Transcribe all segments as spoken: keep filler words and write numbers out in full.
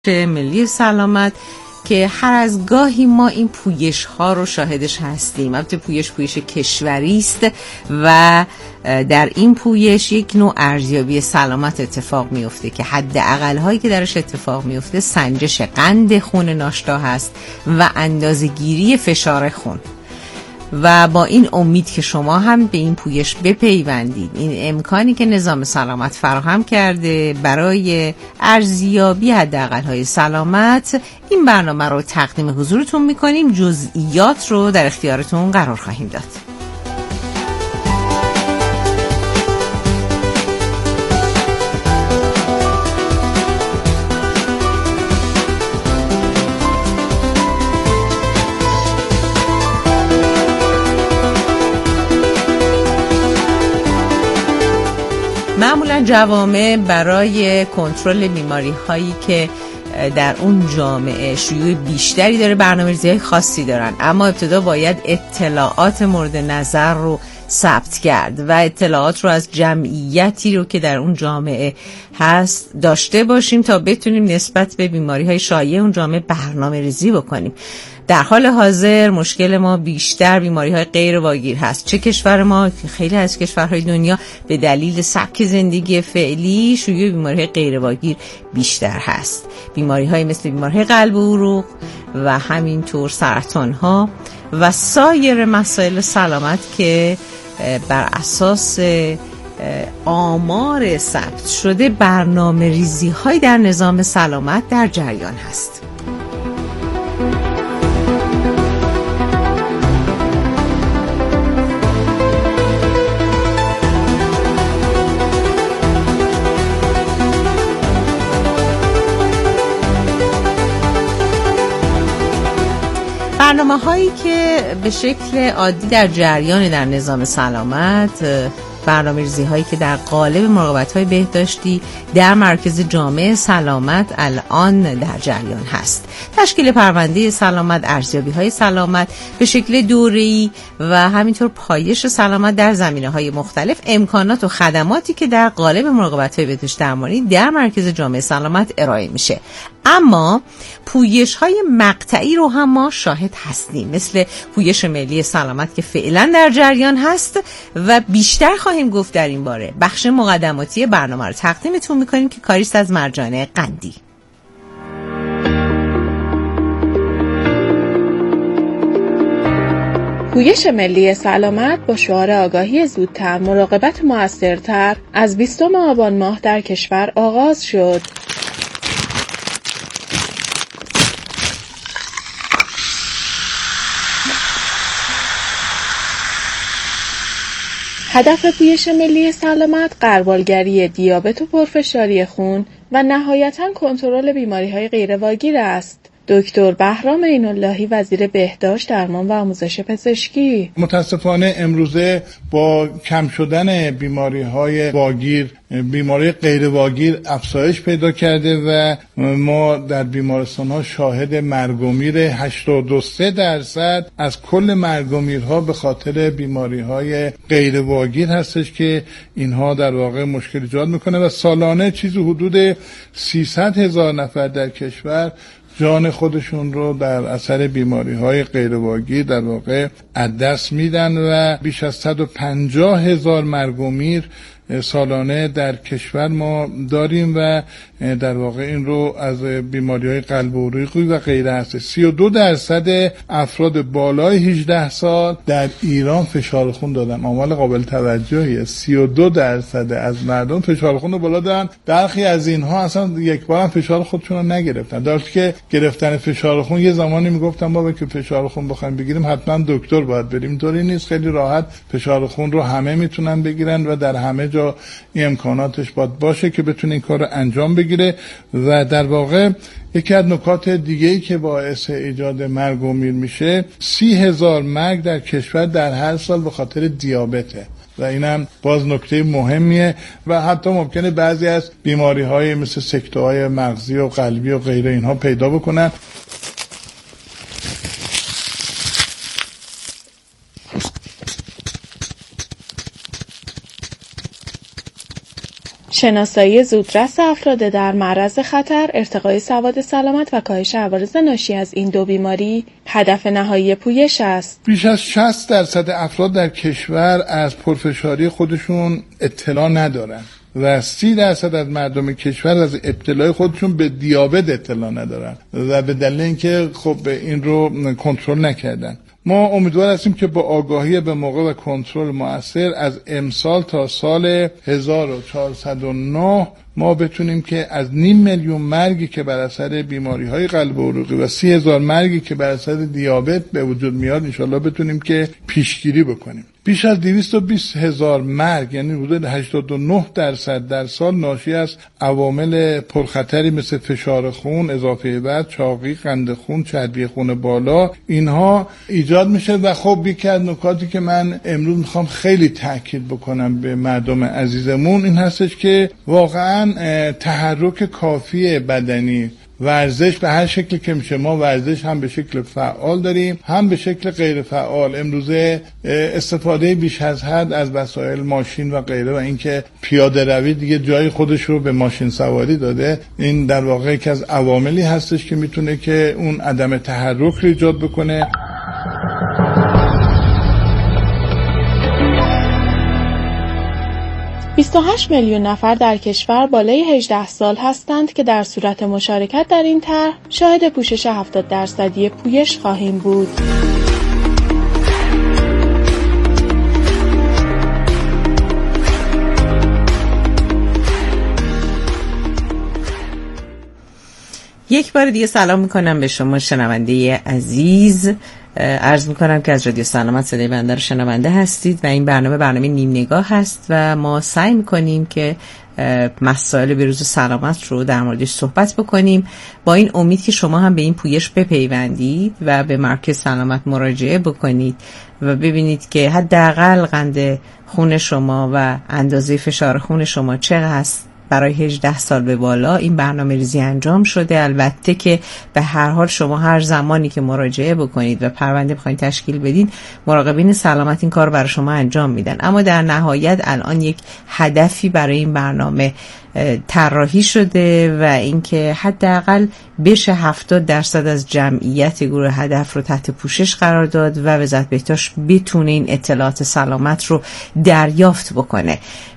ملی سلامت که هر از گاهی ما این پویش ها رو شاهدش هستیم. البته پویش پویش کشوری است و در این پویش یک نوع ارزیابی سلامت اتفاق میفته که حد اقل هایی که درش اتفاق میفته سنجش قند خون ناشتا هست و اندازه‌گیری فشار خون. و با این امید که شما هم به این پویش بپیوندید، این امکانی که نظام سلامت فراهم کرده برای ارزیابی حداقل‌های سلامت، این برنامه رو تقدیم حضورتون میکنیم. جزئیات رو در اختیارتون قرار خواهیم داد. معمولا جوامع برای کنترل بیماری هایی که در اون جامعه شیوع بیشتری داره برنامه‌ریزی خاصی دارن، اما ابتدا باید اطلاعات مورد نظر رو ثبت کرد و اطلاعات رو از جمعیتی رو که در اون جامعه هست داشته باشیم تا بتونیم نسبت به بیماری های شایع اون جامعه برنامه‌ریزی بکنیم. در حال حاضر مشکل ما بیشتر بیماری های غیر واگیر هست. چه کشور ما، خیلی از کشورهای دنیا به دلیل سبک زندگی فعلی شیوع بیماری های غیر واگیر بیشتر هست. بیماری های مثل بیماری های قلب و عروق و همینطور سرطان ها و سایر مسائل سلامت که بر اساس آمار ثبت شده برنامه ریزی های در نظام سلامت در جریان هست. برنامه هایی که به شکل عادی در جریان در نظام سلامت، برنامه ریزی هایی که در قالب مراقبت های بهداشتی در مرکز جامع سلامت الان در جریان هست. تشکیل پرونده سلامت، ارزیابی های سلامت به شکل دوره‌ای و همینطور پایش سلامت در زمینه های مختلف، امکانات و خدماتی که در قالب مراقبت های بهداشت درمانی در مرکز جامع سلامت ارائه میشه. اما پویش های مقطعی رو هم ما شاهد هستیم، مثل پویش ملی سلامت که فعلا در جریان هست و بیشتر خواهیم گفت در این باره. بخش مقدماتی برنامه رو تقدیمتون میکنیم که کاریست از مرجان قندی. پویش ملی سلامت با شعار آگاهی زودتر، مراقبت موثرتر از بیستم آبان ماه در کشور آغاز شد. هدف پویش ملی سلامت غربالگری دیابت و پرفشاری خون و نهایتاً کنترل بیماری‌های غیرواگیر است. دکتر بهرام عین‌اللهی، وزیر بهداشت، درمان و آموزش پزشکی: متاسفانه امروزه با کم شدن بیماری‌های واگیر، بیماری غیر واگیر افزایش پیدا کرده و ما در بیمارستان‌ها شاهد مرگ و میر هشتاد و سه درصد از کل مرگ و میرها به خاطر بیماری‌های غیر واگیر هستش که اینها در واقع مشکل ایجاد میکنه و سالانه چیزی حدود سیصد هزار نفر در کشور جان خودشون رو در اثر بیماری‌های غیرواگیر در واقع از دست میدن و بیش از صد و پنجاه هزار مرگ و میر سالانه در کشور ما داریم و در واقع این رو از بیماری‌های قلب و عروقی و غیره هست. سی و دو درصد افراد بالای هجده سال در ایران فشار خون دادن. آمار قابل توجهیه. سی و دو درصد از مردم فشار خون رو بالا دارن. برخی از اینها اصلا یک بار هم فشار خودشون رو نگرفتن. در حالی که گرفتن فشار خون یه زمانی میگفتن بابا که فشار خون بخوایم بگیریم حتما دکتر باید بریم. اینطوری نیست. خیلی راحت فشار خون رو همه میتونن بگیرن و در همه جا این امکاناتش باید باشه که بتونه این کار رو انجام بگیره. و در واقع یکی از نکات دیگه‌ای که باعث ایجاد مرگ و میر میشه، سی هزار مرگ در کشور در هر سال به خاطر دیابته و اینم باز نکته مهمیه و حتی ممکنه بعضی از بیماری‌های مثل سکته‌های مغزی و قلبی و غیره اینها پیدا بکنن. شناسایی زودرس افراد در معرض خطر، ارتقای سواد سلامت و کاهش عوارض ناشی از این دو بیماری هدف نهایی پویش است. بیش از شصت درصد افراد در کشور از پرفشاری خودشون اطلاع ندارن و سی درصد از مردم کشور از ابتلای خودشون به دیابت اطلاع ندارن و به دلیل اینکه خب این رو کنترل نکردن. ما امیدوار هستیم که با آگاهی به موقع و کنترل مؤثر از امسال تا سال هزار و چهارصد و نه ما بتونیم که از نیم میلیون مرگی که بر اثر بیماری‌های قلب و عروقی و سی هزار مرگی که بر اثر دیابت به وجود میاد انشالله بتونیم که پیشگیری بکنیم. بیش از دویست و بیست هزار مرگ یعنی حدود هشتاد و نه درصد در سال ناشی از عوامل پرخطری مثل فشار خون، اضافه وزن، چاقی، قند خون، چربی خون بالا اینها ایجاد میشه. و خب یکی از نکاتی که من امروز میخوام خیلی تاکید بکنم به مردم عزیزمون این هستش که واقعا تحرک کافی بدنی، ورزش به هر شکلی که میشه، ما ورزش هم به شکل فعال داریم هم به شکل غیر فعال. امروزه استفاده بیش از حد از وسایل ماشین و غیره و اینکه پیاده روی دیگه جای خودش رو به ماشین سواری داده، این در واقع یکی از عواملی هستش که میتونه که اون عدم تحرک رو ایجاد بکنه. بیست و هشت میلیون نفر در کشور بالای هجده سال هستند که در صورت مشارکت در این طرح شاهد پوشش هفتاد درصدی پویش خواهیم بود. یک بار دیگه سلام میکنم به شما شنونده عزیز. عرض میکنم که از رادیو سلامت صدای بنده رو شنونده هستید و این برنامه برنامه نیم نگاه هست و ما سعی میکنیم که مسائل بروز سلامت رو در موردش صحبت بکنیم با این امید که شما هم به این پویش بپیوندید و به مرکز سلامت مراجعه بکنید و ببینید که حداقل قند خون شما و اندازه فشار خون شما چقدر هست. برای هجده سال به بالا این برنامه ریزی انجام شده. البته که به هر حال شما هر زمانی که مراجعه بکنید و پرونده بخواید تشکیل بدین مراقبین سلامت این کار برای شما انجام میدن، اما در نهایت الان یک هدفی برای این برنامه طراحی شده و اینکه حداقل بشه هفتاد درصد از جمعیت گروه هدف رو تحت پوشش قرار داد و وزارت بهداشت بتونه این اطلاعات سلامت رو دریافت بکنه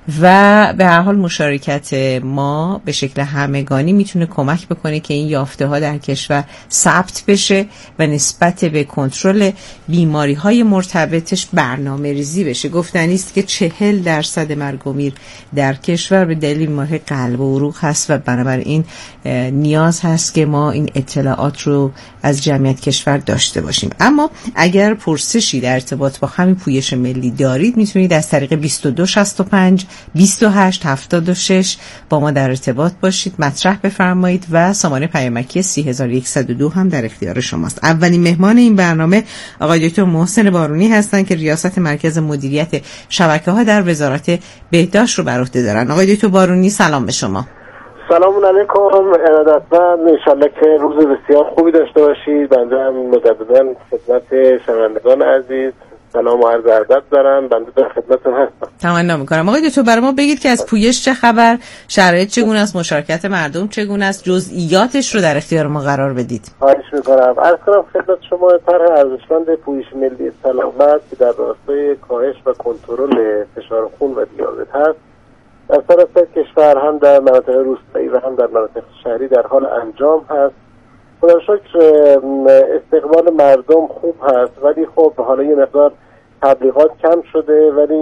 و به هر حال مشارکت ما به شکل همگانی میتونه کمک بکنه که این یافته ها در کشور ثبت بشه و نسبت به کنترل بیماری های مرتبطش برنامه ریزی بشه. گفتنی است که چهل درصد مرگ و میر در کشور به دلیل بیماری قلب و عروق هست و بنابراین نیاز هست که ما این اطلاعات رو از جمعیت کشور داشته باشیم. اما اگر پرسشی در ارتباط با همین پویش ملی دارید میتونید از طریق بیست و دو شصت و پنج بیست و هشت هفتاد و شش با ما در ارتباط باشید، مطرح بفرمایید و سامانه پیامکی سی هزار و صد و دو هم در اختیار شماست. اولین مهمان این برنامه آقای دکتر محسن بارونی هستند که ریاست مرکز مدیریت شبکه‌ها در وزارت بهداشت رو بر عهده دارن. آقای دکتر بارونی سلام به شما. سلام علیکم، ارادتمند، انشالله که روز بسیار خوبی داشته باشید. بنده هم مجددا خدمت شنوندگان عزیز سلام و عرض ادب دارم. بنده در خدمتتون هستم. تمنا میکنم. آقای دکتر برای ما بگید که از پویش چه خبر، شرایط چگونه است، مشارکت مردم چگونه است، جزئیاتش رو در اختیار ما قرار بدید. خواهش میکنم. عرض کنم خدمت شما طرح ارزشمند پویش ملی سلامت که در راستای کاهش و کنترل فشار خون و دیابت هست در سراسر کشور هم در مناطق روستایی و هم در مناطق شهری در حال انجام هست. خدا شکر استقبال مردم خوب هست، ولی خب حالا یه مقدار تبلیغات کم شده، ولی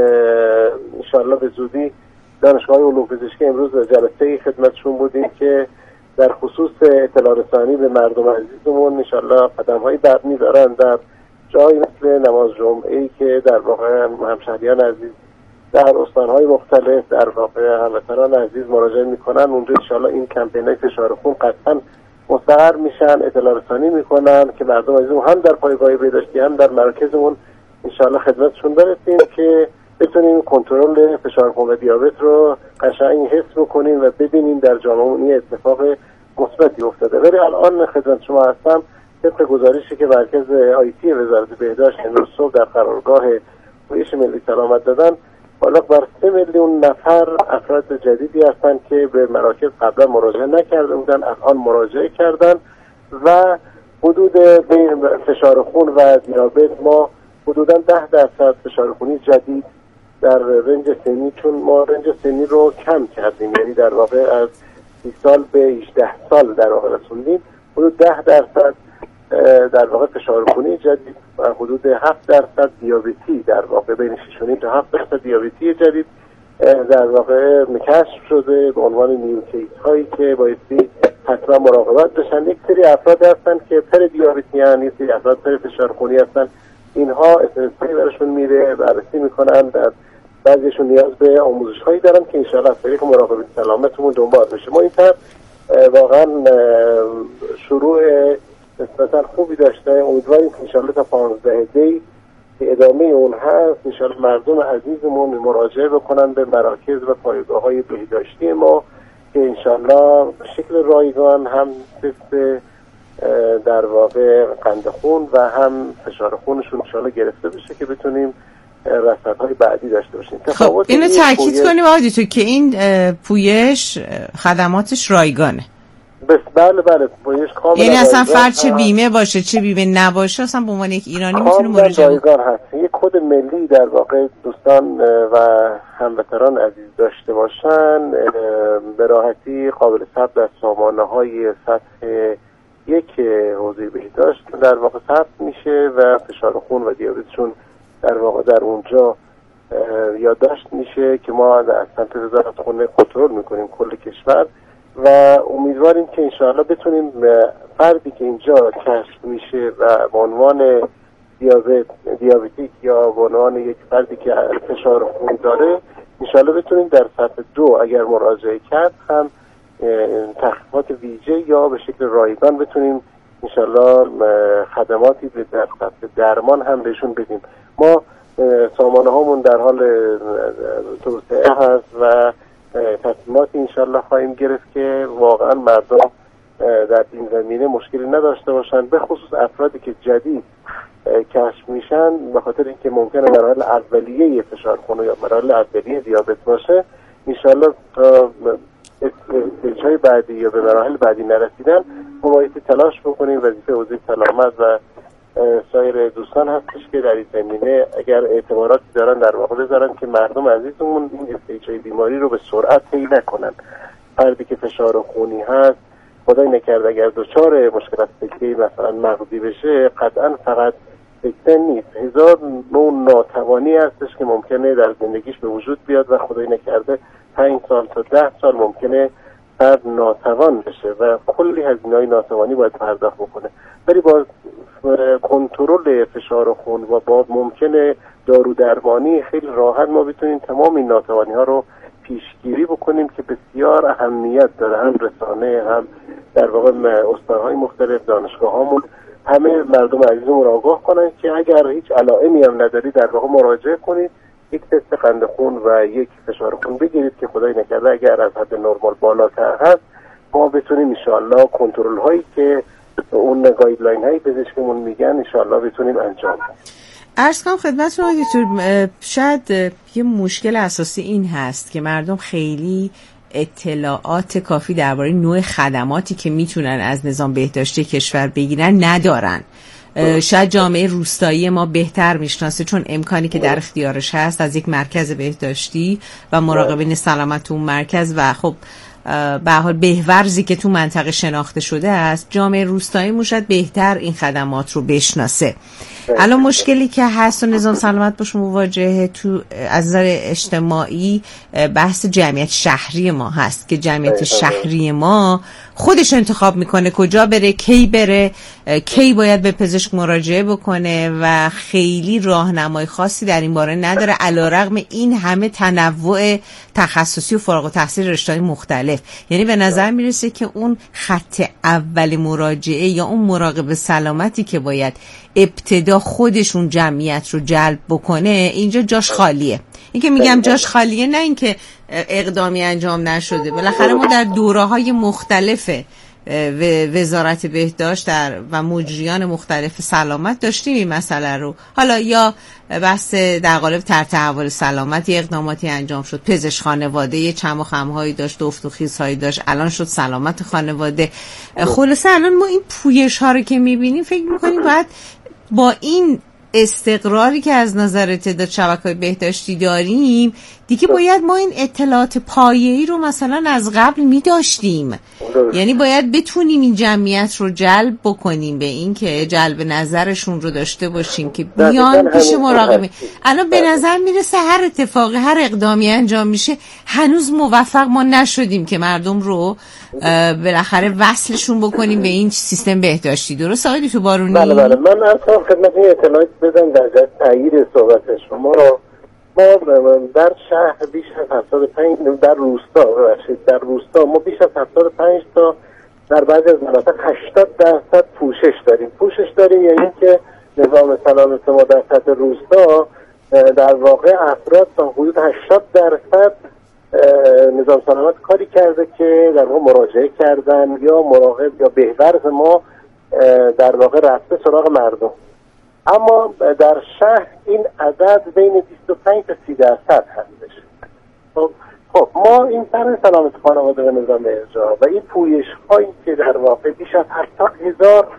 انشاءالله به زودی دانشگاه علوم پزشکی امروز جلسه خدمتشون بودیم که در خصوص اطلاع رسانی به مردم عزیزمون انشاءالله قدم‌هایی برمی‌دارن در جایی مثل نماز جمعه‌ای که در واقع همشهریان عزیز در استان‌های مختلف در واقع هموطنان عزیز مراجعه می‌کنن. اونجا انشاءالله این کمپین‌های فشار خون قطعاً مستقر میشن، اطلاع رسانی میکنن که مردم عزیزمون هم در پایگاه بهداشتی هم در مرکزمون انشاءالله خدمتشون برسیم که بتونیم کنترل فشار خون و دیابت رو قشنگ حس بکنیم و ببینیم در جامعهمون یه اتفاق مثبتی افتاده. ولی الان خدمت شما هستم طبق گزارشی که مرکز آیتی وزارت بهداشت امروز صبح در قرارگاه پویش ملی سلامت دادن، حالا بر سه میلیون نفر افراد جدیدی هستند که به مراکز قبلا مراجعه نکرده بودن، الان مراجعه کردن و حدود فشار خون و دیابت ما حدودا ده درصد فشار خونی جدید در رنج سنی، چون ما رنج سنی رو کم کردیم، یعنی در واقع از سی سال به هجده سال در واقع رسوندیم، حدود ده درصد در واقع فشار خونی جدید و حدود هفت درصد دیابتی، در واقع بین شش و نیم تا هفت درصد دیابتی جدید در واقع کشف شده به عنوان نیوکلیس هایی که بایستی حتما مراقبت بشن. یک سری افراد هستن که پر دیابتی هستن، یک سری افراد پر فشار خونی هستن، اینها اسنسی برشون میره، بررسی میکنن، در بعضیشون نیاز به آموزش هایی دارن که انشاءالله از طریق مراقبت سلامتمون دنبال بشه. ما این طرف واقعا شروع نسبتا خوبی داشته، امیدواریم که انشاءالله تا پانزده دی که ادامه اون هست انشاءالله مردم عزیزمون مراجعه بکنن به مراکز و پایگاه های بهداشتی ما که انشاءالله به شکل رایگان هم تست در واقع قند خون و هم فشار خونشون انشاءالله گرفته بشه که بتونیم رصدهای بعدی داشته باشیم. خب اینو تاکید کنیم آقای دکتر که این پویش خدماتش رایگانه. بس بله بله پویش کاملا، یعنی اصلا فرق چه بیمه باشه چه بیمه نباشه اصلا به عنوان یک ایرانی میتونه مراجعه رایگان هست. یک کد ملی در واقع دوستان و هموطنان عزیز داشته باشن به راحتی قابل ثبت در سامانه‌های سطح یک حوزه بهداشت در واقع ثبت میشه و فشار خون و دیابتشون در واقع در اونجا یادداشت میشه که ما از سمت وزارت خونه کنترل میکنیم کل کشور و امیدواریم که انشاءالله بتونیم فردی که اینجا کشف میشه و به عنوان دیابت دیابتیک یا به عنوان یک فردی که فشار خون داره انشاءالله بتونیم در سطح دو اگر مراجعه کرد هم تخفیفات ویژه یا به شکل رایگان بتونیم انشاءالله خدماتی در سطح درمان هم بهشون بدیم. ما سامانه هامون در حال توسعه هست و تصمیماتی انشاءالله خواهیم گرفت که واقعا مردم در این زمینه مشکلی نداشته باشن، به خصوص افرادی که جدید کشف میشن به خاطر اینکه ممکنه مراحل اولیه فشار خون یا مراحل اولیه دیابت باشه انشاءالله استیج‌های بعدی یا به مراحل بعدی نرسیدن ما بایستی تلاش بکنیم. وظیفه حوزه سلامت و سایر دوستان هستش که در این زمینه اگر اعتباراتی دارن در واقع بذارن که مردم عزیزمون این استیج‌های بیماری رو به سرعت طی نکنن. فردی که فشار خونی هست خدای نکرده اگر دچار مشکلات فکری مثلا مغزی بشه قطعا فقط فکر نیست، هزار نوع ناتوانی هستش که ممکنه در زندگیش به وجود بیاد و خدای نکرده پنج سال تا ده سال ممکنه فرد ناتوان بشه و کلی هزینه‌های ناتوانی باید پرداخت بکنه. ولی با کنترل فشار خون و با ممکنه دارو درمانی خیلی راحت ما بتونیم تمام این ناتوانی ها رو پیشگیری بکنیم که بسیار اهمیت داره، هم رسانه هم در واقع استان‌های مختلف دانشگاه هامون همه مردم عزیزمون آگاه کنن که اگر هیچ علائمی هم نداری در واقع مراجعه کنید، یک تست قند خون و یک فشار خون بگیرید که خدای نکرده اگر از حد نرمال بالاتر هست ما بتونیم انشاءالله کنترل هایی که اون گایدلاین هایی پزشکمون میگن انشاءالله بتونیم انجام بدیم. عرض کنم خدمتتون آقای دکتر شاید یه مشکل اساسی این هست که مردم خیلی اطلاعات کافی درباره نوع خدماتی که میتونن از نظام بهداشتی کشور بگیرن ندارن. شاید جامعه روستایی ما بهتر میشناسه چون امکانی که در اختیارش هست از یک مرکز بهداشتی و مراقبین سلامت تو مرکز و خب به حال بهورزی که تو منطقه شناخته شده است، جامعه روستایی موشد بهتر این خدمات رو بشناسه. الان مشکلی که هست و نظام سلامت باش مواجهه تو از نظر اجتماعی بحث جمعیت شهری ما هست که جمعیت شهری ما خودش انتخاب میکنه کجا بره، کی بره، کی باید به پزشک مراجعه بکنه و خیلی راهنمای خاصی در این باره نداره علیرغم این همه تنوع تخصصی و فارغ التحصیل رشته‌های مختلف. یعنی به نظر میرسه که اون خط اول مراجعه یا اون مراقب سلامتی که باید ابتدا خودشون جمعیت رو جلب بکنه اینجا جاش خالیه. این که میگم جاش خالیه نه اینکه اقدامی انجام نشده، بالاخره ما در دوره‌های مختلف وزارت بهداشت در و مجریان مختلف سلامت داشتیم این مسئله رو. حالا یا بحث در قالب طرح تحول سلامت یه اقداماتی انجام شد، پزشک خانواده یه چم و خم‌هایی داشت، دفت و خیزهایی داشت، الان شد سلامت خانواده. خلاصه الان ما این پویش ها رو که میبینیم فکر میکنیم باید با این استقراری که از نظر تعداد شبکه‌های بهداشتی داریم دیگه باید ما این اطلاعات پایه‌ای رو مثلا از قبل می‌داشتیم، یعنی باید بتونیم این جمعیت رو جلب بکنیم به این که جلب نظرشون رو داشته باشیم که بیان پیش مراقبین. الان به نظر میرسه هر اتفاقی هر اقدامی انجام میشه هنوز موفق ما نشدیم که مردم رو بالاخره وصلشون بکنیم به این سیستم بهداشتی. درست آقای دکتر بارونی؟ بله بله من اصلا خدمت این اطلاعات بدم در جهت تایید صحبت شما رو. ما در شهر بیش از هفتاد و پنج در روستا ببخشید در روستا ما بیش از هفتاد و پنج تا در بعضی از مناطق هشتاد درصد پوشش داریم. پوشش داریم یعنی که نظام سلامت ما در سطح روستا در واقع افراد تا حدود هشتاد درصد نظام سلامت کاری کرده که در واقع مراجعه کردن یا مراقب یا بهورز ما در واقع رفته سراغ مردم. اما در شهر این عدد بین بیست و پنج تا سی درصد هستش. خب خب ما این طرح سلامت خانواده و نظام ارجاع و این پویش هایی که در واقع بیش از هفتاد هزار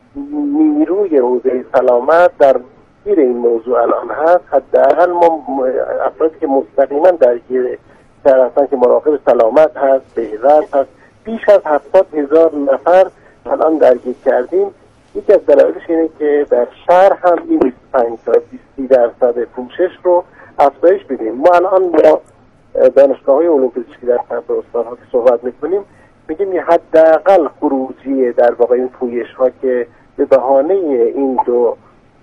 نیروی حوزه سلامت در گیر این موضوع الان هست، حداقل ما افرادی که مستقیما درگیر در هستن که مراقب سلامت هست، بهورز هست، بیش از هفتاد هزار نفر الان درگیر کردیم. یکی از دلایلش اینه که در شهر هم این بیست و پنج تا بیست درصد پوشش رو افزایش بدیم. ما الان با دانشگاه‌های علوم پزشکی در سطح استان‌ها که صحبت می‌کنیم میگیم یه حداقل خروجی در واقع این پویش‌ها که به بهانه این دو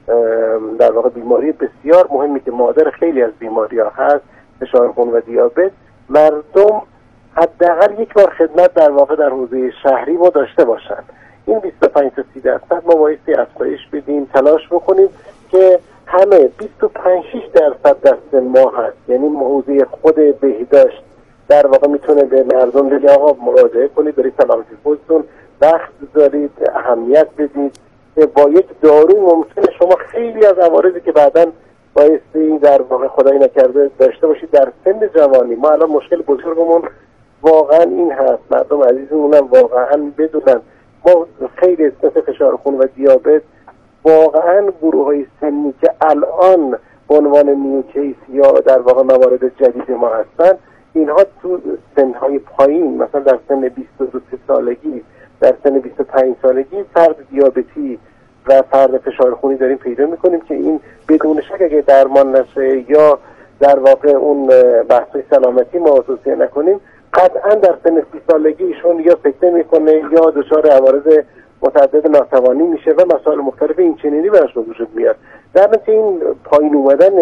در واقع بیماری بسیار مهمی که مادر خیلی از بیماری‌ها هست، فشار خون و دیابت، مردم حداقل یک بار خدمت در واقع در حوزه شهری ما داشته باشن. این بیست و پنج تا سی درصد ما بایستی افزایش بدیم، تلاش بکنیم که همه بیست و پنج شش درصد دست ما هست. یعنی حوزه خود بهداشت در واقع میتونه به مردم بگه آقا مراجعه کنید، برید سلامتی خودتون وقت دارید، اهمیت بدید که با یک دارو ممکنه شما خیلی از عوارضی که بعداً بایستی در واقع خدایی نکرده داشته باشید در سن جوانی. ما الان مشکل بزرگمون واقعا این هست، مردم عزیزمونم واقعا بدونن ما خیلی مثل فشار خون و دیابت واقعا گروه های سنی که الان به عنوان نیوکیس یا در واقع موارد جدید ما هستن، اینها تو سنهای پایین مثلا در سن بیست و دو سالگی، در سن بیست و پنج سالگی فرد دیابتی و فرد فشار خونی داریم پیدا میکنیم که این بدون شک اگه درمان نشه یا در واقع اون بحث سلامتی ما توصیه نکنیم قطعا در سن سی سالگی ایشون یا سکته میکنه یا دچار عوارض متعدد ناتوانی میشه و مسائل مختلف این چنینی براش به وجود میاد. در نتیجه این پایین اومدن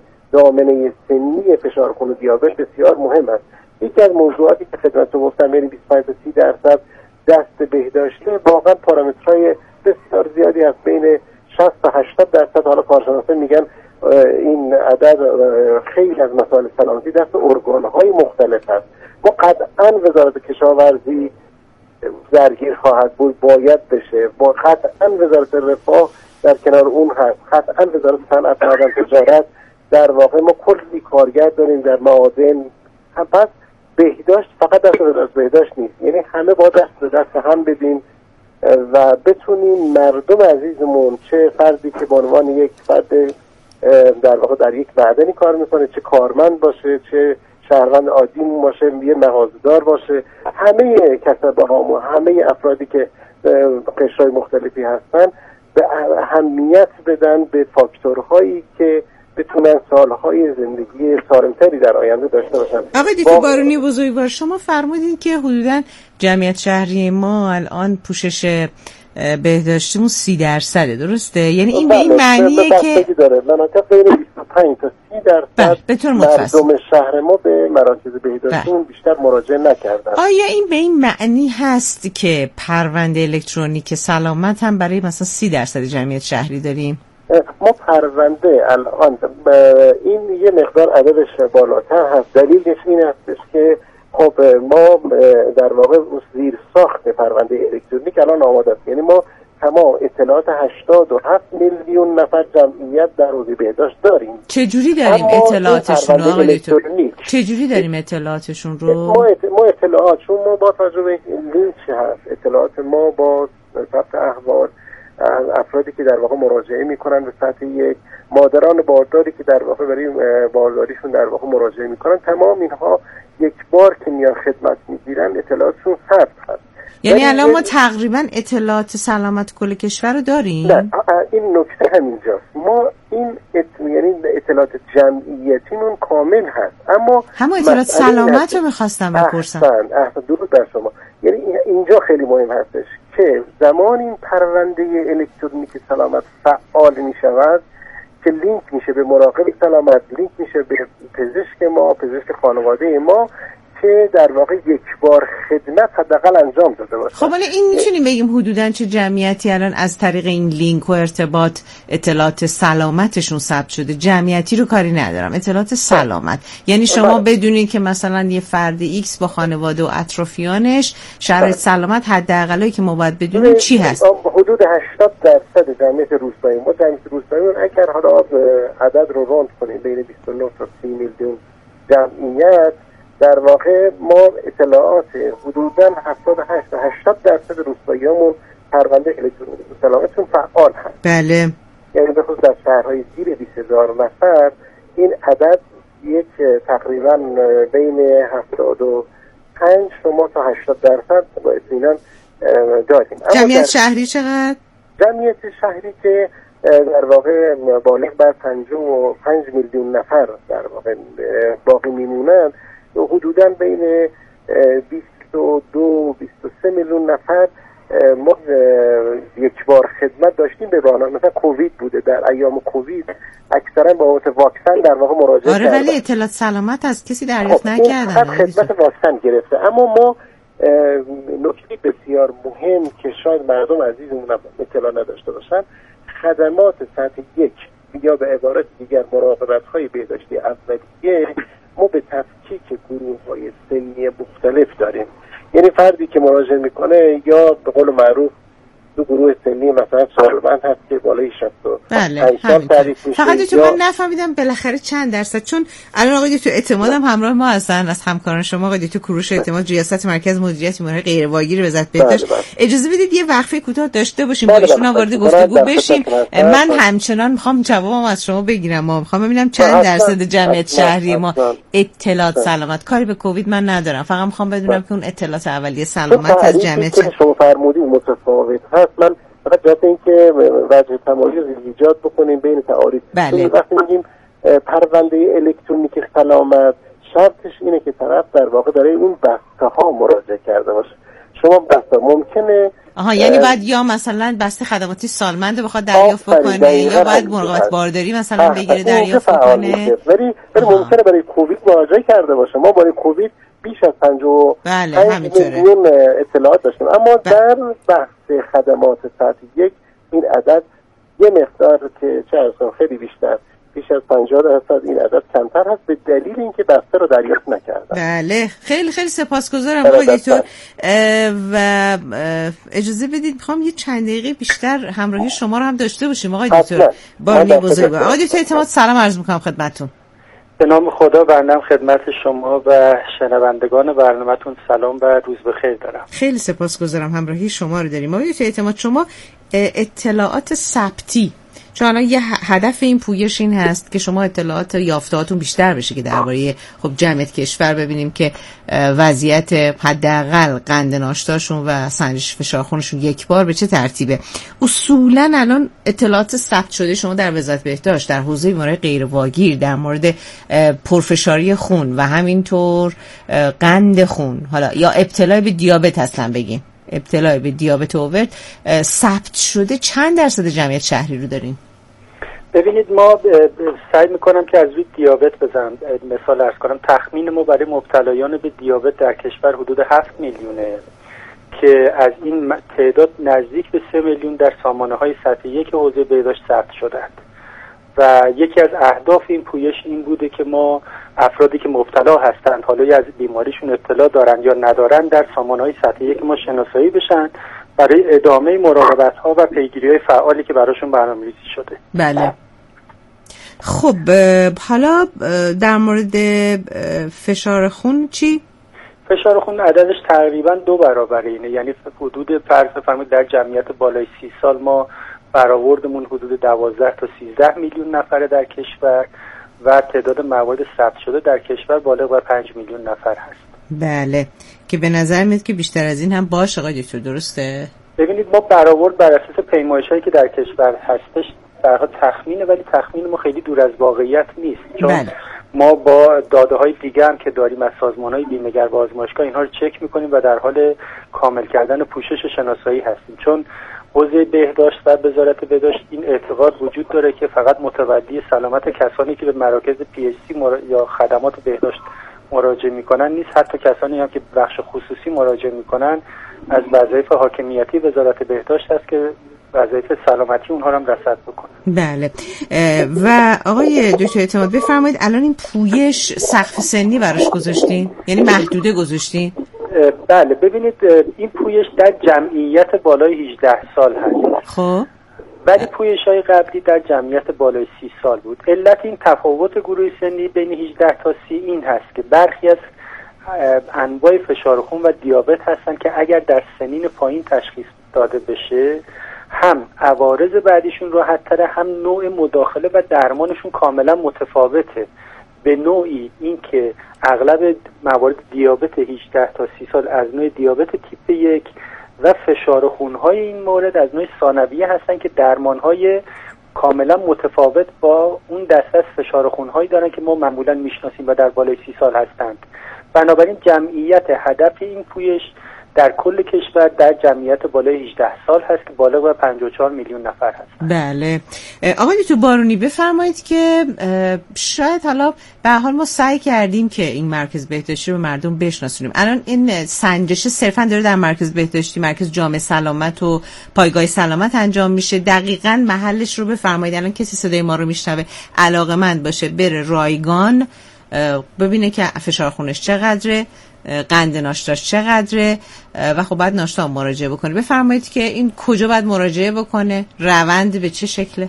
دامنه سنی فشار خون و دیابت بسیار مهم است. یکی از موضوعاتی که خدمتتون گفتم یعنی بیست و پنج تا سی درصد دست بهداشته، واقعا پارامترهای بسیار زیادی از بین شصت تا هشتاد درصد، حالا کارشناسان میگن این عدد خیلی از مسائل سلامتی دست ارگان‌های مختلف است. ما قطعا وزارت کشاورزی درگیر خواهد بود، باید بشه، با قطعا وزارت رفاه در کنار اون هست، قطعا وزارت صنعت و تجارت. در واقع ما کلی کارگر داریم در معادن. پس بهداشت فقط دست وزارت بهداشت نیست، یعنی همه با دست به دست هم بدیم و بتونیم مردم عزیزمون، چه فردی که به عنوان یک فرد در واقع در یک معدنی کار میکنه، چه کارمند باشه، چه شهروند عادی باشه، یه مغازه‌دار باشه، همه کسب ها، همه افرادی که قشرهای مختلفی هستن به اهمیت بدن به فاکتورهایی که بتونن سالهای زندگی سالمتری در آینده داشته باشن. آقای دکتر بارونی بزرگوار، شما فرمودین که حدوداً جمعیت شهری ما الان پوشش بهداشتیمون سی درصده، درسته؟ یعنی این به این معنیه که داره مناطق بین بیست و پنج تا سی درصد مردم شهر ما به مراکز بهداشتیمون بیشتر مراجعه نکردن. آیا این به این معنی هست که پرونده الکترونیک سلامت هم برای مثلا سی درصد جمعیت شهری داریم؟ ما پرونده الان این یه مقدار عددش بالاتر هست. دلیلش این هستش که خب ما در واقع زیر ساخت پرونده الکترونیک الان آماده است، یعنی ما تمام اطلاعات هشتاد و هفت میلیون نفر جمعیت در حوزه بهداشت داریم. چجوری داریم اطلاعاتشون رو آقای دکتر؟ چجوری داریم اطلاعاتشون رو؟ ما ما اطلاعات چون ما با توجه به لینک هست، اطلاعات ما با ثبت احوال افرادی که در واقع مراجعه میکنن به سطح یک، مادران بارداری که در واقع برای بارداریشون در واقع مراجعه میکنن، تمام اینها یک بار که میان خدمت میگیرن اطلاعاتشون ثبت هست. یعنی الان ما تقریبا اطلاعات سلامت کل کشور رو داریم؟ نه، این نکته همینجاست. ما این ات... یعنی اطلاعات جمعیتیمون کامل هست، اما همون اطلاعات سلامت رو میخواستم بپرسم. احسن احسن درود بر شما. یعنی اینجا خیلی مهم هستش که زمان این پرونده الکترونیک سلامت فعال میشود که لینک میشه به مراقب سلامت، لینک میشه به پزشک ما، پزشک خانواده ما، که در واقع یک بار خدمت حداقل انجام داده باشه. خب حالا این میتونیم بگیم حدوداً چه جمعیتی الان از طریق این لینک و ارتباط اطلاعات سلامتشون ثبت شده؟ جمعیتی رو کاری ندارم، اطلاعات سلامت. یعنی شما بدونین که مثلا یه فرد ایکس با خانواده و اطرافیانش شرایط سلامت حداقلی که ما باید بدونیم چی هست؟ حدود هشتاد درصد جمعیت روستایی ما، جمعیت روستایی اگر حالا عدد رو راند کنیم بین بیست و نه تا سی میلیون جمعیت، در واقع ما اطلاعات حدوداً هفتاد و هشت تا هشتاد درصد روستاییامون پرونده الکترونیک سلامتشون فعال هست. بله. یعنی به خصوص در شهرهای زیر بیست هزار نفر این عدد یک تقریباً بین هفتاد و پنج شما تا هشتاد درصد با اطمینان داریم. جمعیت شهری چقدر؟ جمعیت شهری که در واقع بالغ بر پنجاه و پنج میلیون نفر در واقع باقی میمونن، حدوداً بین بیست و دو و بیست و سه میلیون نفر ما یک بار خدمت داشتیم به راهنمایی. مثلا کووید بوده، در ایام کووید اکثرا با بابت واکسن در واقع مراجعه آره، ولی اطلاعات سلامت از کسی دریافت نکردن. خدمت واکسن گرفته. اما ما نکته بسیار مهم که شاید مردم عزیزمون اطلاع نداشته باشن، خدمات سطح یک یا به عبارت دیگر مراقبت‌های بهداشتی اولیه ما به تفکیک گروه‌های سنی مختلف داریم. یعنی فردی که مراجعه میکنه یا به قول معروف دو گروه سنی مثلا سالمند هست که بالای شصت و پنج سال تعریف میشه. فقط تو من نفهمیدم بالاخره چند درصد، چون الان آقای تو اعتمادم همراه ما هستن از همکاران شما، آقای تو کوروش اعتماد، ریاست مرکز مدیریت بیماری‌های غیر واگیر وزارت بهداشت. اجازه بدید یه وقفه کوتاه داشته باشیم با ایشون وارد گفتگو بشیم. من همچنان میخوام جوابم از شما بگیرم، ما میخوام ببینم چند درصد جمعیت شهری ما اطلاعات سلامت. کاری به کووید من ندارم، فقط میخوام بدونم که اون اطلاعات اولیه سلامت از جمعیت شما فرمودید متفاوت هست. من فقط جهت این که وجه تمایز ایجاد بکنیم بین تعاریف. بله. وقتی میگیم پرونده الکترونیک سلامت، شرطش اینه که طرف در واقع برای اون بسته ها مراجعه کرده باشه. شما بسته ممکنه آها، یعنی باید یا مثلا بسته خدماتی سالمند بخواد دریافت بکنه یا باید مراقبت بارداری مثلا بگیره دریافت بکنه، ولی ولی ممکنه برای کووید مراجعه کرده باشه. ما برای کووید بیش از پنجاه و پنج میلیون اطلاعات داشتیم، اما بله. در بحث خدمات سطح یک این عدد یه مقدار که چه ارزم خیلی بیشتر، بیش از پنجاه درصد این عدد کمتر هست به دلیل اینکه بسته رو دریافت نکردن. بله، خیلی خیلی سپاسگزارم آقای دکتر و اجازه بدید میخوام یه چند دقیقه بیشتر همراهی شما رو هم داشته باشیم آقای دکتر بارنی بزرگوار. آقای دکتر اعتماد، سلام عرض میکنم خدمتتون. به نام خدا بنده خدمت شما و شنوندگان برنامه‌تون سلام و روز بخیر دارم. خیلی سپاسگزارم همراهی شما رو داریم. آقای دکتر اعتماد، شما اطلاعات ثبتی، چون الان یه هدف این پویش این هست که شما اطلاعات یافته‌هاتون بیشتر بشه که درباره خب جمعیت کشور ببینیم که وضعیت حداقل قند ناشتاشون و سنجش فشار خونشون یک بار به چه ترتیبه. اصولا الان اطلاعات ثبت شده شما در وزارت بهداشت در حوزه بیماری غیر واگیر در مورد پرفشاری خون و همینطور قند خون، حالا یا ابتلا به دیابت هستن بگیم ابتلا به دیابت اوورد ثبت شده، چند درصد جمعیت شهری رو داریم؟ ببینید ما سعی میکنم که از روی دیابت بزنم مثال عرض کنم. تخمین ما برای مبتلایان به دیابت در کشور حدود هفت میلیونه که از این تعداد نزدیک به سه میلیون در سامانه های سطح یک حوزه بهداشت ثبت شدند. و یکی از اهداف این پویش این بوده که ما افرادی که مبتلا هستند، حالا از بیماریشون اطلاع دارن یا ندارن، در سامانه‌های سطح یک ما شناسایی بشن برای ادامه مراقبت‌ها و پیگیری‌های فعالی که براشون برنامه‌ریزی شده. بله. خب حالا در مورد فشار خون چی؟ فشار خون عددش تقریبا دو برابر اینه، یعنی حدود فرض بفرمایید در جمعیت بالای سی سال ما برآوردمون حدود دوازده تا سیزده میلیون نفره در کشور و تعداد موارد ثبت شده در کشور بالغ بر پنج میلیون نفر هست. بله، که به نظر میاد که بیشتر از این هم باشه آقای دکتر، درسته؟ ببینید ما برآورد بر اساس پیمایش‌هایی که در کشور هستش در واقع تخمینه، ولی تخمین ما خیلی دور از واقعیت نیست، چون بله. ما با داده‌های دیگه هم که داریم از سازمان‌های بیمه‌گر و آزمایشگاه اینها رو چک می‌کنیم و در حال کامل کردن پوشش و شناسایی هستیم، چون حوزه بهداشت و وزارت بهداشت این اعتقاد وجود داره که فقط متولی سلامت کسانی که به مراکز پی اچ سی مرا... یا خدمات بهداشت مراجعه میکنن نیست، حتی کسانی هم که بخش خصوصی مراجعه میکنن از وظایف حاکمیتی وزارت بهداشت است که وظایف سلامتی اونها رو هم رصد بکنه. بله. و آقای دکتر اعتماد بفرمایید الان این پویش سقف سنی براش گذاشتین؟ یعنی محدوده گذاشتین؟ بله، ببینید این پویش در جمعیت بالای هجده سال هست. خب ولی پویش‌های قبلی در جمعیت بالای سی سال بود. علت این تفاوت گروه سنی بین هجده تا سی این هست که برخی از انواع فشار خون و دیابت هستن که اگر در سنین پایین تشخیص داده بشه هم عوارض بعدیشون راحت‌تره، هم نوع مداخله و درمانشون کاملا متفاوته. به نوعی این که اغلب موارد دیابت هجده تا سی سال از نوع دیابت تیپ یک و فشار خونهای این مورد از نوع ثانویه هستن که درمانهای کاملا متفاوت با اون دسته از فشار خونهایی دارن که ما معمولا میشناسیم و در بالای سی سال هستند. بنابراین جمعیت هدف این پویش در کل کشور در جمعیت بالای هجده سال هست که بالغ بر پنجاه و چهار میلیون نفر هست. بله. آقای دکتر بارونی بفرمایید که شاید حالا به هر حال ما سعی کردیم که این مرکز بهداشتی رو به مردم بشناسونیم. الان این سنجش صرفا داره در مرکز بهداشتی، مرکز جامعه سلامت و پایگاه سلامت انجام میشه. دقیقاً محلش رو بفرمایید. الان کسی صدای ما رو میشنوه علاقه‌مند باشه بره رایگان ببینه که فشار خونش چقدره، قند ناشتاش چقدره و خب بعد ناشتا مراجعه بکنه. بفرمایید که این کجا باید مراجعه بکنه، روند به چه شکله؟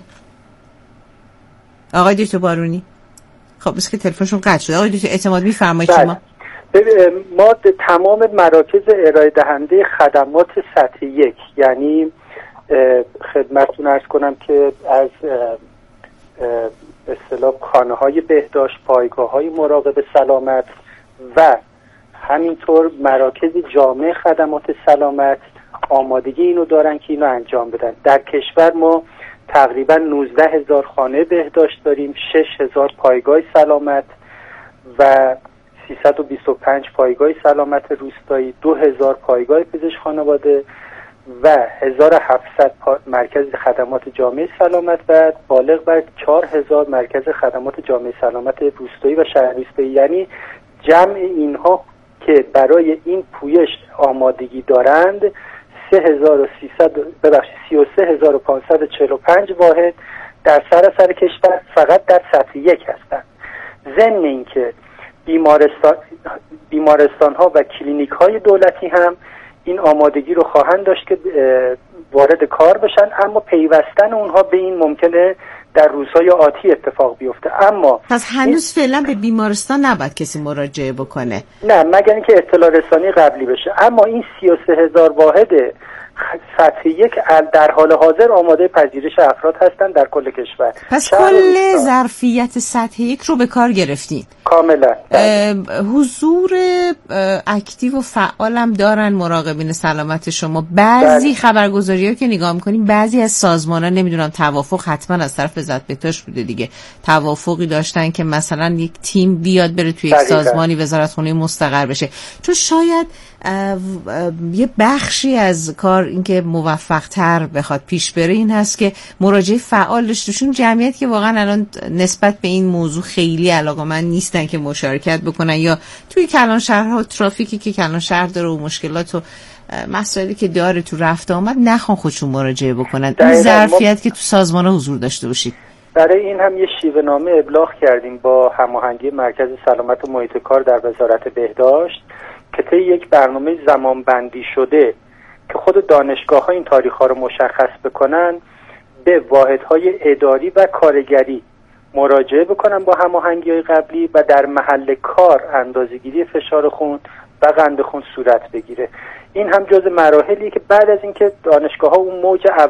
آقای دکتر بارونی خب بس که تلفنشون قطع شده. آقای دکتر اعتماد میفرمایید شما. ما تمام مراکز ارائه دهنده خدمات سطح یک، یعنی خدمتتون عرض کنم که از اصطلاح خانه‌های بهداشت، پایگاه‌های مراقب سلامت و همینطور مراکز جامع خدمات سلامت آمادگی اینو دارن که اینو انجام بدن. در کشور ما تقریبا نوزده هزار خانه بهداشت داریم، شش هزار پایگاه سلامت و سیصد و بیست و پنج پایگاه سلامت روستایی، دو هزار پایگاه پزشک خانواده و هزار و هفتصد مرکز خدمات جامعه سلامت و بالغ بر چهار هزار مرکز خدمات جامعه سلامت روستایی و شهرروستایی. یعنی جمع اینها که برای این پویش آمادگی دارند سه هزار و سیصد ببخشید سی و سه هزار و پانصد و چهل و پنج واحد در سراسر کشور فقط در سطح یک هستند. ضمن اینکه بیمارستان بیمارستان ها و کلینیک های دولتی هم این آمادگی رو خواهند داشت که وارد کار بشن، اما پیوستن اونها به این ممکنه در روزهای آتی اتفاق بیفته. اما پس هنوز فعلا به بیمارستان نباید کسی مراجعه بکنه؟ نه، مگر اینکه اطلاع رسانی قبلی بشه. اما این سی و سه هزار واحد سطح یک در حال حاضر آماده پذیرش افراد هستند در کل کشور. پس کل ظرفیت سطح یک رو به کار گرفتین؟ کاملا. حضور اکتیو و فعالم دارن مراقبین سلامت شما. بعضی خبرگزاری‌ها که نگاه می‌کنیم بعضی از سازمان‌ها نمیدونم توافق حتما از طرف وزارت بهداشت بوده دیگه، توافقی داشتن که مثلا یک تیم بیاد بره توی یک سازمانی وزارتخونه مستقر بشه، چون شاید یه بخشی از کار اینکه موفق‌تر بخواد پیش بره این هست که مراجعه فعال داشتشون جمعیت که واقعا الان نسبت به این موضوع خیلی علاقه‌مند نیستن که مشارکت بکنن، یا توی کلان شهرها ترافیکی که کلان شهر داره و مشکلات و مسائلی که داره تو رفت آمد نخوان خودشون مراجعه بکنن. این ظرفیت که تو سازمان‌ها حضور داشته باشید. برای این هم یه شیوه نامه ابلاغ کردیم با هماهنگی مرکز سلامت و محیط کار در وزارت بهداشت که طی یک برنامه زمانبندی شده که خود دانشگاه‌ها این تاریخ‌ها رو مشخص بکنن به واحدهای اداری و کارگری مراجعه بکنن با هماهنگی‌های قبلی و در محل کار اندازه‌گیری فشار خون و قند خون صورت بگیره. این هم جز مراحلیه که بعد از اینکه دانشگاه‌ها اون موج